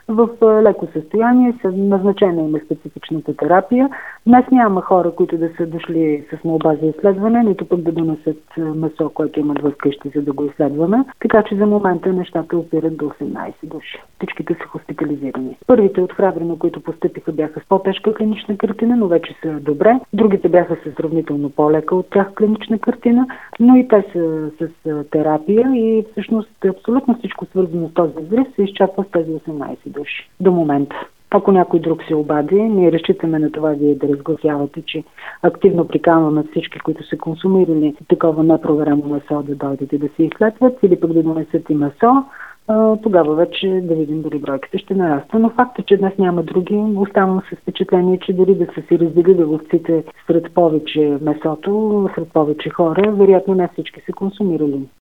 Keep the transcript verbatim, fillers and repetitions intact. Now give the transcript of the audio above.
в леко състояние, са назначена им е специфичната терапия. Днес няма хора, които да са дошли с молба за изследване, нито пък да донесат месо, което имат в къщи, за да го изследваме. Така че за момента нещата опират до осемнайсет души. Всичките са хоспитализирани. Първите от Храбрино, които постъпиха, бяха с по-тежка клинична картина, но вече са добре. Другите бяха с сравнително по-лека от тях клинична картина, но и те са с терапия и всъщност абсолютно всичко свързано с този взрив се изчаква с тези осемнайсет души до момента. Ако някой друг се обади, ние разчитаме на това вие да разгласявате, че активно приканваме всички, които са консумирали такова непроверено месо, да дойдат и да се изследват или пък да донесат и месо. Тогава вече да видим дали бройките ще нараства. Но факт е, че днес няма други. Оставам с впечатление, че дори да са си разделили ловците сред повече месото, сред повече хора, вероятно не всички са консумирали